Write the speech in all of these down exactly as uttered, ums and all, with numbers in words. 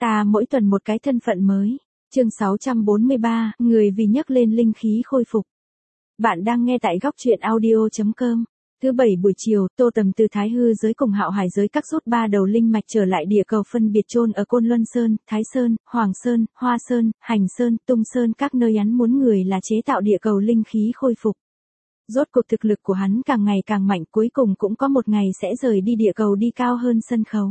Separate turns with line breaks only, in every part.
Ta mỗi tuần một cái thân phận mới. Chương sáu trăm bốn mươi ba, người vì nhấc lên linh khí khôi phục. Bạn đang nghe tại góc truyện audio chấm com. Thứ bảy buổi chiều, Tô Tầm từ Thái Hư giới cùng Hạo Hải giới cắt rút ba đầu linh mạch trở lại địa cầu phân biệt chôn ở Côn Luân Sơn, Thái Sơn, Hoàng Sơn, Hoa Sơn, Hành Sơn, Tung Sơn, các nơi hắn muốn người là chế tạo địa cầu linh khí khôi phục. Rốt cuộc thực lực của hắn càng ngày càng mạnh, cuối cùng cũng có một ngày sẽ rời đi địa cầu đi cao hơn sân khấu.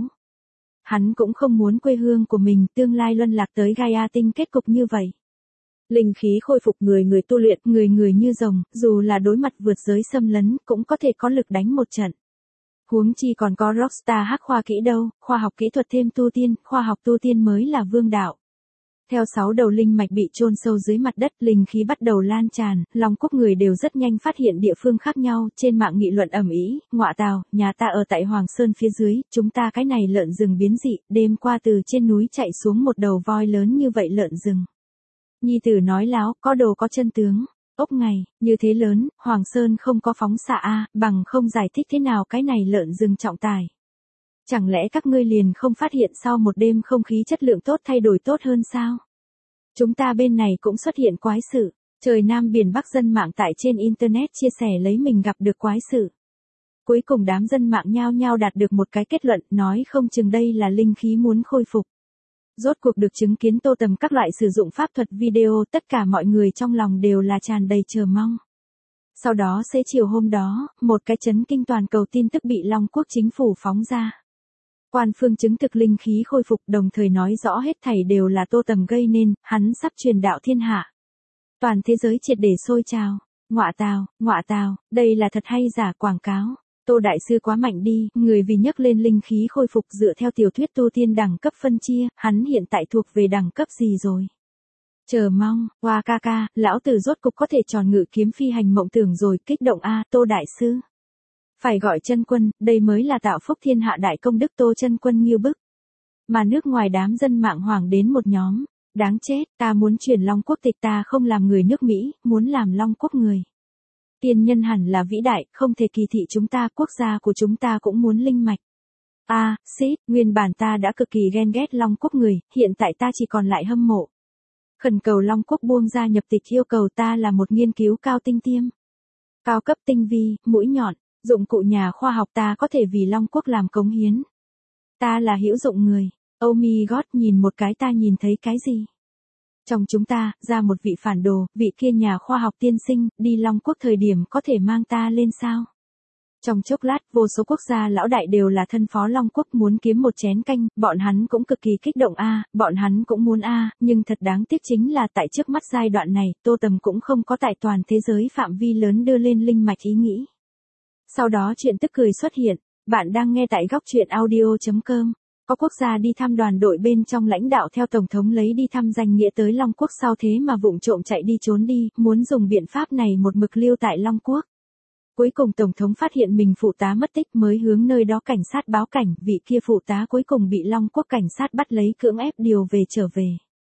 Hắn cũng không muốn quê hương của mình tương lai luân lạc tới Gaia tinh kết cục như vậy. Linh khí khôi phục, người người tu luyện, người người như rồng, dù là đối mặt vượt giới xâm lấn, cũng có thể có lực đánh một trận. Huống chi còn có Rockstar hắc khoa kỹ đâu, khoa học kỹ thuật thêm tu tiên, khoa học tu tiên mới là vương đạo. Theo sáu đầu linh mạch bị chôn sâu dưới mặt đất, linh khí bắt đầu lan tràn, Long Quốc người đều rất nhanh phát hiện địa phương khác nhau, trên mạng nghị luận ầm ĩ, ngọa tào, nhà ta ở tại Hoàng Sơn phía dưới, chúng ta cái này lợn rừng biến dị, đêm qua từ trên núi chạy xuống một đầu voi lớn như vậy lợn rừng. Nhi tử nói láo, có đồ có chân tướng. Ốc ngày, như thế lớn, Hoàng Sơn không có phóng xạ a, bằng không giải thích thế nào cái này lợn rừng trọng tài. Chẳng lẽ các ngươi liền không phát hiện sau một đêm không khí chất lượng tốt thay đổi tốt hơn sao? Chúng ta bên này cũng xuất hiện quái sự. Trời Nam biển Bắc dân mạng tại trên Internet chia sẻ lấy mình gặp được quái sự. Cuối cùng đám dân mạng nhao nhao đạt được một cái kết luận, nói không chừng đây là linh khí muốn khôi phục. Rốt cuộc được chứng kiến Tô Tầm các loại sử dụng pháp thuật video, tất cả mọi người trong lòng đều là tràn đầy chờ mong. Sau đó xế chiều hôm đó, một cái chấn kinh toàn cầu tin tức bị Long Quốc chính phủ phóng ra. Quan phương chứng thực linh khí khôi phục, đồng thời nói rõ hết thảy đều là Tô Tầm gây nên, hắn sắp truyền đạo thiên hạ. Toàn thế giới triệt để sôi trào. Ngọa tào, ngọa tào, đây là thật hay giả quảng cáo? Tô Đại Sư quá mạnh đi, người vì nhấc lên linh khí khôi phục dựa theo tiểu thuyết tu tiên đẳng cấp phân chia, hắn hiện tại thuộc về đẳng cấp gì rồi? Chờ mong, hoa ca ca, lão tử rốt cục có thể tròn ngự kiếm phi hành mộng tưởng rồi, kích động a, Tô Đại Sư. Phải gọi chân quân, đây mới là tạo phúc thiên hạ đại công đức Tô chân quân nghiêu bức. Mà nước ngoài đám dân mạng hoảng đến một nhóm, đáng chết, ta muốn chuyển Long Quốc tịch, ta không làm người nước Mỹ, muốn làm Long Quốc người. Tiên nhân hẳn là vĩ đại, không thể kỳ thị chúng ta, quốc gia của chúng ta cũng muốn linh mạch. A, à, xít, nguyên bản ta đã cực kỳ ghen ghét Long Quốc người, hiện tại ta chỉ còn lại hâm mộ. Khẩn cầu Long Quốc buông ra nhập tịch, yêu cầu ta là một nghiên cứu cao tinh tiêm. Cao cấp tinh vi, mũi nhọn, dụng cụ nhà khoa học, ta có thể vì Long Quốc làm cống hiến. Ta là hữu dụng người. Oh my god, nhìn một cái ta nhìn thấy cái gì? Trong chúng ta, ra một vị phản đồ, vị kia nhà khoa học tiên sinh, đi Long Quốc thời điểm có thể mang ta lên sao? Trong chốc lát, vô số quốc gia lão đại đều là thân phó Long Quốc muốn kiếm một chén canh, bọn hắn cũng cực kỳ kích động a, bọn hắn cũng muốn a, nhưng thật đáng tiếc chính là tại trước mắt giai đoạn này, Tô Tầm cũng không có tại toàn thế giới phạm vi lớn đưa lên linh mạch ý nghĩ. Sau đó chuyện tức cười xuất hiện, bạn đang nghe tại góc truyện audio chấm com. Có quốc gia đi thăm đoàn đội bên trong lãnh đạo theo Tổng thống lấy đi thăm danh nghĩa tới Long Quốc, sau thế mà vụng trộm chạy đi trốn đi, muốn dùng biện pháp này một mực lưu tại Long Quốc. Cuối cùng Tổng thống phát hiện mình phụ tá mất tích mới hướng nơi đó cảnh sát báo cảnh, vị kia phụ tá cuối cùng bị Long Quốc cảnh sát bắt lấy cưỡng ép điều về trở về.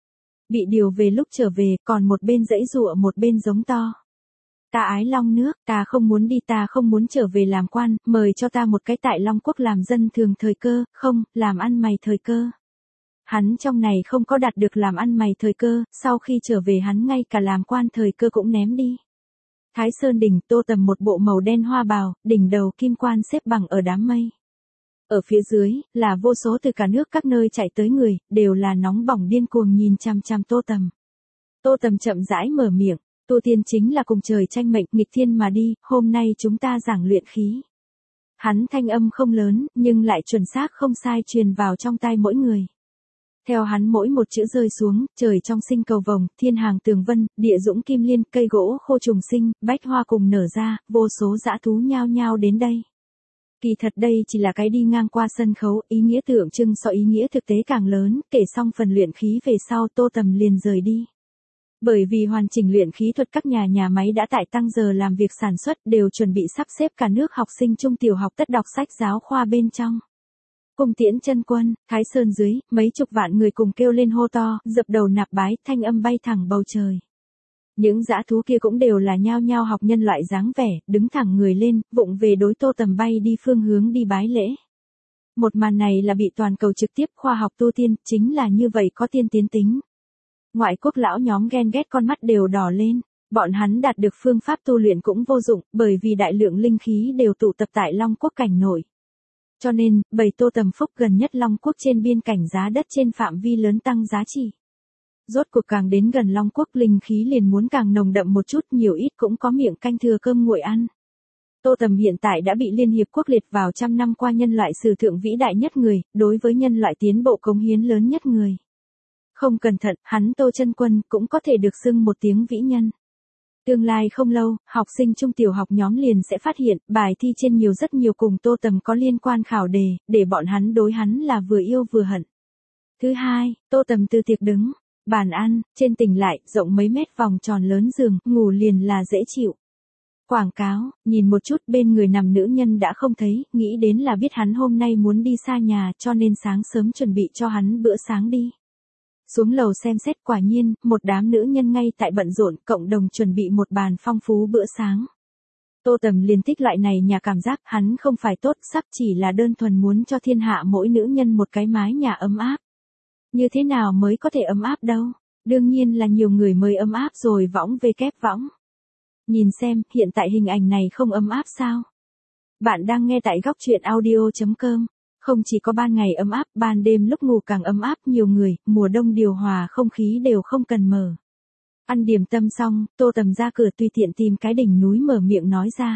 Bị điều về lúc trở về, còn một bên giãy giụa một bên giống to. Ta ái Long nước, ta không muốn đi, ta không muốn trở về làm quan, mời cho ta một cái tại Long Quốc làm dân thường thời cơ, không, làm ăn mày thời cơ. Hắn trong này không có đạt được làm ăn mày thời cơ, sau khi trở về hắn ngay cả làm quan thời cơ cũng ném đi. Thái Sơn đỉnh, Tô Tầm một bộ màu đen hoa bào, đỉnh đầu kim quan xếp bằng ở đám mây. Ở phía dưới, là vô số từ cả nước các nơi chạy tới người, đều là nóng bỏng điên cuồng nhìn chăm chăm Tô Tầm. Tô Tầm chậm rãi mở miệng. Tu tiên chính là cùng trời tranh mệnh, nghịch thiên mà đi, hôm nay chúng ta giảng luyện khí. Hắn thanh âm không lớn, nhưng lại chuẩn xác không sai truyền vào trong tai mỗi người. Theo hắn mỗi một chữ rơi xuống, trời trong sinh cầu vồng, thiên hàng tường vân, địa dũng kim liên, cây gỗ khô trùng sinh, bách hoa cùng nở ra, vô số dã thú nhao nhao đến đây. Kỳ thật đây chỉ là cái đi ngang qua sân khấu, ý nghĩa tượng trưng so ý nghĩa thực tế càng lớn, kể xong phần luyện khí về sau Tô Tầm liền rời đi. Bởi vì hoàn chỉnh luyện khí thuật, các nhà nhà máy đã tại tăng giờ làm việc sản xuất, đều chuẩn bị sắp xếp cả nước học sinh trung tiểu học tất đọc sách giáo khoa bên trong. Cung tiễn chân quân, Thái Sơn dưới, mấy chục vạn người cùng kêu lên hô to, dập đầu nạp bái, thanh âm bay thẳng bầu trời. Những dã thú kia cũng đều là nhao nhao học nhân loại dáng vẻ, đứng thẳng người lên, vụng về đối Tô Tầm bay đi phương hướng đi bái lễ. Một màn này là bị toàn cầu trực tiếp khoa học tu tiên, chính là như vậy có tiên tiến tính. Ngoại quốc lão nhóm ghen ghét con mắt đều đỏ lên, bọn hắn đạt được phương pháp tu luyện cũng vô dụng, bởi vì đại lượng linh khí đều tụ tập tại Long Quốc cảnh nội. Cho nên, bầy Tô Tầm Phúc gần nhất Long Quốc trên biên cảnh giá đất trên phạm vi lớn tăng giá trị. Rốt cuộc càng đến gần Long Quốc linh khí liền muốn càng nồng đậm một chút, nhiều ít cũng có miệng canh thừa cơm nguội ăn. Tô Tầm hiện tại đã bị Liên Hiệp Quốc liệt vào trăm năm qua nhân loại sử thượng vĩ đại nhất người, đối với nhân loại tiến bộ cống hiến lớn nhất người. Không cẩn thận, hắn Tô Chân Quân cũng có thể được xưng một tiếng vĩ nhân. Tương lai không lâu, học sinh trung tiểu học nhóm liền sẽ phát hiện, bài thi trên nhiều rất nhiều cùng Tô Tầm có liên quan khảo đề, để bọn hắn đối hắn là vừa yêu vừa hận. Thứ hai, Tô Tầm từ tiệc đứng, bàn ăn, trên tỉnh lại, rộng mấy mét vòng tròn lớn giường, ngủ liền là dễ chịu. Quảng cáo, nhìn một chút bên người nằm nữ nhân đã không thấy, nghĩ đến là biết hắn hôm nay muốn đi xa nhà cho nên sáng sớm chuẩn bị cho hắn bữa sáng đi. Xuống lầu xem xét quả nhiên, một đám nữ nhân ngay tại bận rộn, cộng đồng chuẩn bị một bàn phong phú bữa sáng. Tô Tầm liền thích loại này nhà cảm giác, hắn không phải tốt, sắp chỉ là đơn thuần muốn cho thiên hạ mỗi nữ nhân một cái mái nhà ấm áp. Như thế nào mới có thể ấm áp đâu? Đương nhiên là nhiều người mới ấm áp rồi võng về kép võng. Nhìn xem, hiện tại hình ảnh này không ấm áp sao? Bạn đang nghe tại góc truyện audio chấm com. Không chỉ có ban ngày ấm áp, ban đêm lúc ngủ càng ấm áp, nhiều người, mùa đông điều hòa không khí đều không cần mở. Ăn điểm tâm xong, Tô Tầm ra cửa tùy tiện tìm cái đỉnh núi mở miệng nói ra.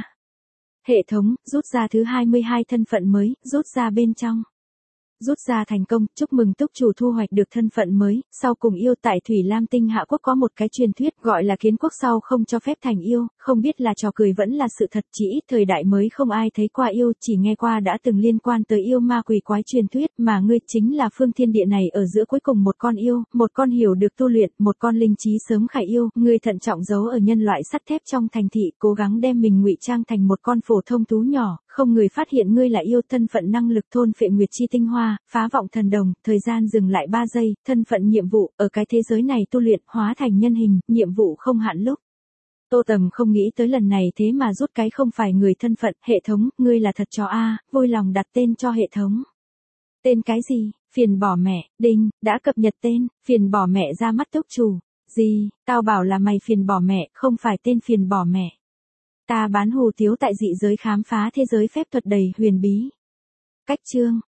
Hệ thống, rút ra thứ hai mươi hai thân phận mới, rút ra bên trong. Rút ra thành công, chúc mừng túc chủ thu hoạch được thân phận mới, sau cùng yêu tại Thủy Lam Tinh Hạ Quốc có một cái truyền thuyết gọi là kiến quốc sau không cho phép thành yêu, không biết là trò cười vẫn là sự thật, chỉ ít thời đại mới không ai thấy qua yêu, chỉ nghe qua đã từng liên quan tới yêu ma quỷ quái truyền thuyết, mà ngươi chính là phương thiên địa này ở giữa cuối cùng một con yêu, một con hiểu được tu luyện, một con linh trí sớm khải yêu, ngươi thận trọng giấu ở nhân loại sắt thép trong thành thị, cố gắng đem mình ngụy trang thành một con phổ thông tú nhỏ, không người phát hiện ngươi là yêu, thân phận năng lực thôn phệ nguyệt chi tinh hoa, phá vọng thần đồng, thời gian dừng lại ba giây, thân phận nhiệm vụ, ở cái thế giới này tu luyện, hóa thành nhân hình, nhiệm vụ không hạn lúc. Tô Tầm không nghĩ tới lần này thế mà rút cái không phải người thân phận, hệ thống, ngươi là thật chó a, vui lòng đặt tên cho hệ thống. Tên cái gì? Phiền bỏ mẹ, đinh, đã cập nhật tên, phiền bỏ mẹ ra mắt túc chủ. Gì, tao bảo là mày phiền bỏ mẹ, không phải tên phiền bỏ mẹ. Ta bán hù tiếu tại dị giới khám phá thế giới phép thuật đầy huyền bí. Cách chương,